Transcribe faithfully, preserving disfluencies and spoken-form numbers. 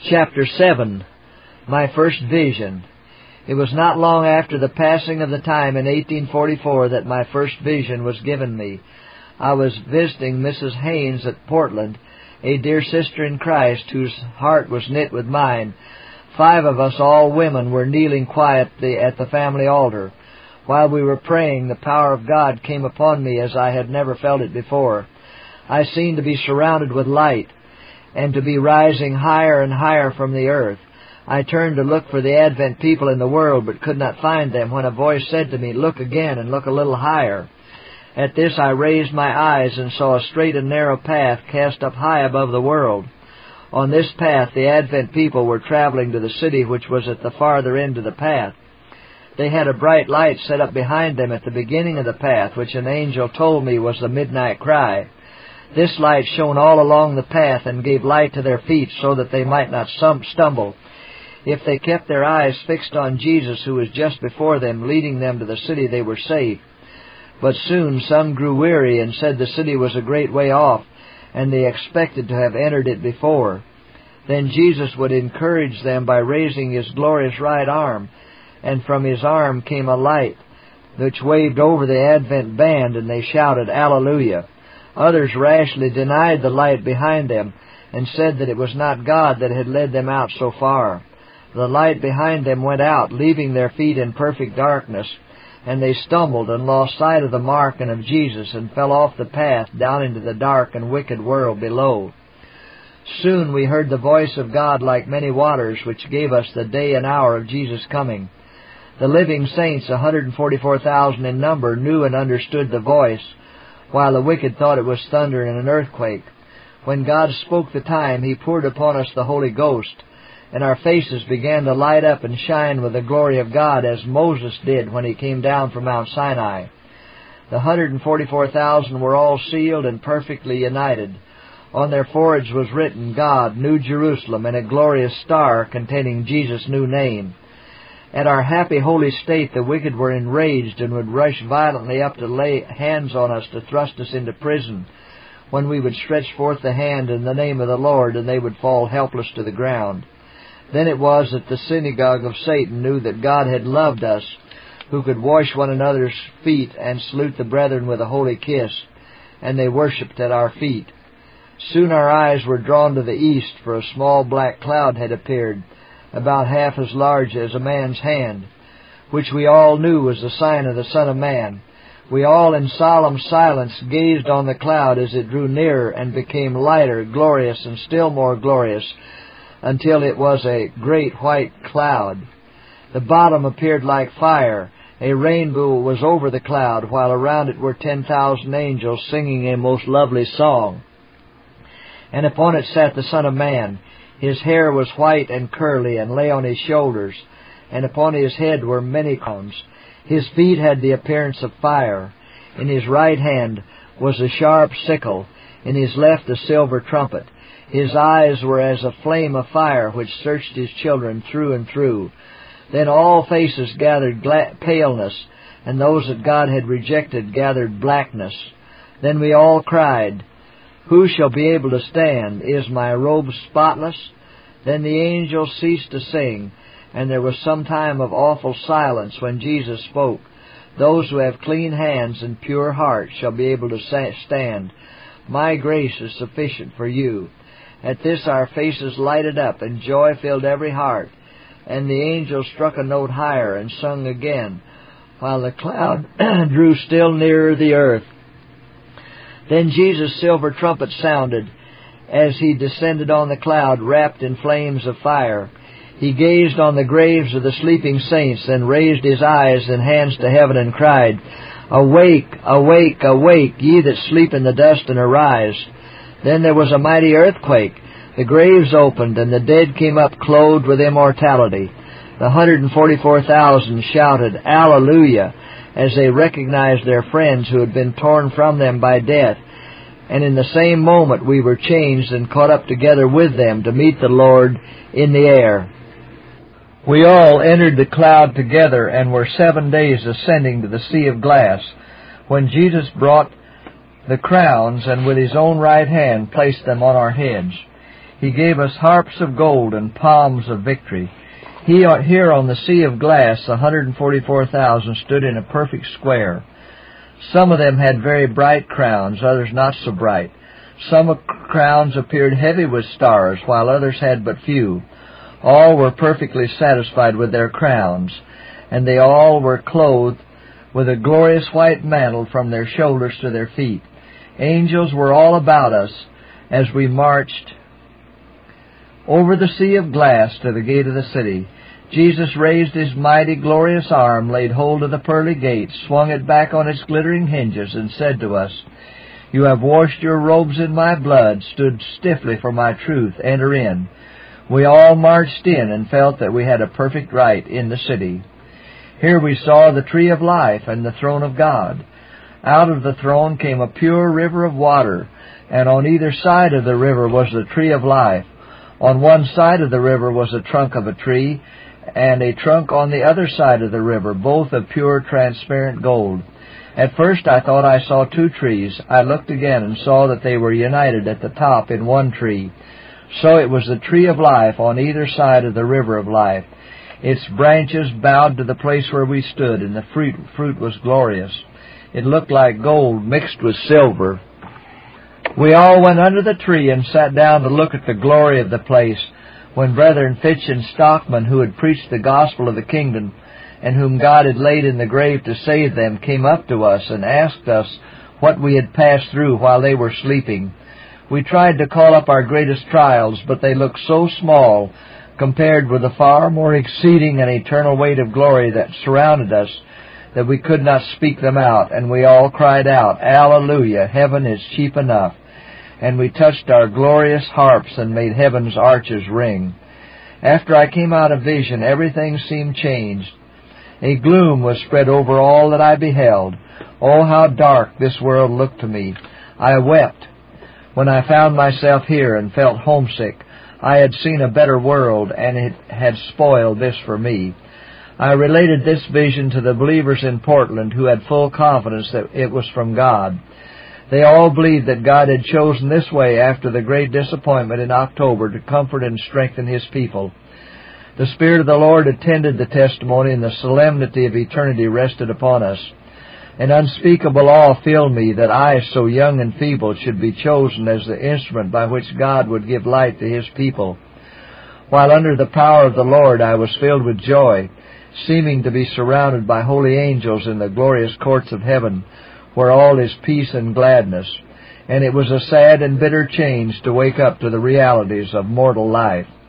Chapter seven. My First Vision. It was not long after the passing of the time in eighteen forty-four that my first vision was given me. I was visiting Missus Haynes at Portland, a dear sister in Christ whose heart was knit with mine. Five of us, all women, were kneeling quietly at the family altar. While we were praying, the power of God came upon me as I had never felt it before. I seemed to be surrounded with light, and to be rising higher and higher from the earth. I turned to look for the Advent people in the world, but could not find them, when a voice said to me, "Look again, and look a little higher." At this I raised my eyes and saw a straight and narrow path cast up high above the world. On this path the Advent people were traveling to the city which was at the farther end of the path. They had a bright light set up behind them at the beginning of the path, which an angel told me was the midnight cry. This light shone all along the path and gave light to their feet so that they might not stumble. If they kept their eyes fixed on Jesus, who was just before them, leading them to the city, they were safe. But soon some grew weary and said the city was a great way off, and they expected to have entered it before. Then Jesus would encourage them by raising His glorious right arm, and from His arm came a light which waved over the Advent band, and they shouted, "Alleluia." Others rashly denied the light behind them and said that it was not God that had led them out so far. The light behind them went out, leaving their feet in perfect darkness, and they stumbled and lost sight of the mark and of Jesus and fell off the path down into the dark and wicked world below. Soon we heard the voice of God like many waters, which gave us the day and hour of Jesus' coming. The living saints, one hundred forty-four thousand in number, knew and understood the voice, while the wicked thought it was thunder and an earthquake. When God spoke the time, He poured upon us the Holy Ghost, and our faces began to light up and shine with the glory of God, as Moses did when he came down from Mount Sinai. The one hundred forty-four thousand were all sealed and perfectly united. On their foreheads was written, "God, New Jerusalem," and a glorious star containing Jesus' new name. At our happy holy state, the wicked were enraged and would rush violently up to lay hands on us to thrust us into prison, when we would stretch forth the hand in the name of the Lord, and they would fall helpless to the ground. Then it was that the synagogue of Satan knew that God had loved us, who could wash one another's feet and salute the brethren with a holy kiss, and they worshipped at our feet. Soon our eyes were drawn to the east, for a small black cloud had appeared, about half as large as a man's hand, which we all knew was the sign of the Son of Man. We all in solemn silence gazed on the cloud as it drew nearer and became lighter, glorious, and still more glorious, until it was a great white cloud. The bottom appeared like fire. A rainbow was over the cloud, while around it were ten thousand angels singing a most lovely song. And upon it sat the Son of Man. His hair was white and curly, and lay on His shoulders, and upon His head were many crowns. His feet had the appearance of fire. In His right hand was a sharp sickle, in His left a silver trumpet. His eyes were as a flame of fire, which searched His children through and through. Then all faces gathered gla- paleness, and those that God had rejected gathered blackness. Then we all cried, "Who shall be able to stand? Is my robe spotless?" Then the angels ceased to sing, and there was some time of awful silence when Jesus spoke. "Those who have clean hands and pure hearts shall be able to stand. My grace is sufficient for you." At this our faces lighted up, and joy filled every heart. And the angels struck a note higher and sung again, while the cloud drew still nearer the earth. Then Jesus' silver trumpet sounded, as He descended on the cloud, wrapped in flames of fire. He gazed on the graves of the sleeping saints, then raised His eyes and hands to heaven and cried, "Awake, awake, awake, ye that sleep in the dust, and arise." Then there was a mighty earthquake. The graves opened, and the dead came up clothed with immortality. The one hundred forty-four thousand shouted, "Alleluia," as they recognized their friends who had been torn from them by death. And in the same moment we were changed and caught up together with them to meet the Lord in the air. We all entered the cloud together and were seven days ascending to the sea of glass, when Jesus brought the crowns and with His own right hand placed them on our heads. He gave us harps of gold and palms of victory. He, here on the sea of glass, one hundred forty-four thousand stood in a perfect square. Some of them had very bright crowns, others not so bright. Some crowns appeared heavy with stars, while others had but few. All were perfectly satisfied with their crowns, and they all were clothed with a glorious white mantle from their shoulders to their feet. Angels were all about us as we marched over the sea of glass to the gate of the city. Jesus raised his mighty, glorious arm, laid hold of the pearly gate, swung it back on its glittering hinges, and said to us, "You have washed your robes in my blood, stood stiffly for my truth. Enter in." We all marched in and felt that we had a perfect right in the city. Here we saw the tree of life and the throne of God. Out of the throne came a pure river of water, and on either side of the river was the tree of life. On one side of the river was a trunk of a tree, and a trunk on the other side of the river, both of pure transparent gold. At first I thought I saw two trees. I looked again and saw that they were united at the top in one tree. So it was the tree of life on either side of the river of life. Its branches bowed to the place where we stood, and the fruit, fruit was glorious. It looked like gold mixed with silver. We all went under the tree and sat down to look at the glory of the place, when Brethren Fitch and Stockman, who had preached the gospel of the kingdom, and whom God had laid in the grave to save them, came up to us and asked us what we had passed through while they were sleeping. We tried to call up our greatest trials, but they looked so small compared with the far more exceeding and eternal weight of glory that surrounded us that we could not speak them out, and we all cried out, "Alleluia, heaven is cheap enough." And we touched our glorious harps and made heaven's arches ring. After I came out of vision, everything seemed changed. A gloom was spread over all that I beheld. Oh, how dark this world looked to me. I wept when I found myself here and felt homesick. I had seen a better world, and it had spoiled this for me. I related this vision to the believers in Portland, who had full confidence that it was from God. They all believed that God had chosen this way after the great disappointment in October to comfort and strengthen His people. The Spirit of the Lord attended the testimony, and the solemnity of eternity rested upon us. An unspeakable awe filled me that I, so young and feeble, should be chosen as the instrument by which God would give light to His people. While under the power of the Lord, I was filled with joy, seeming to be surrounded by holy angels in the glorious courts of heaven, where all is peace and gladness. And it was a sad and bitter change to wake up to the realities of mortal life.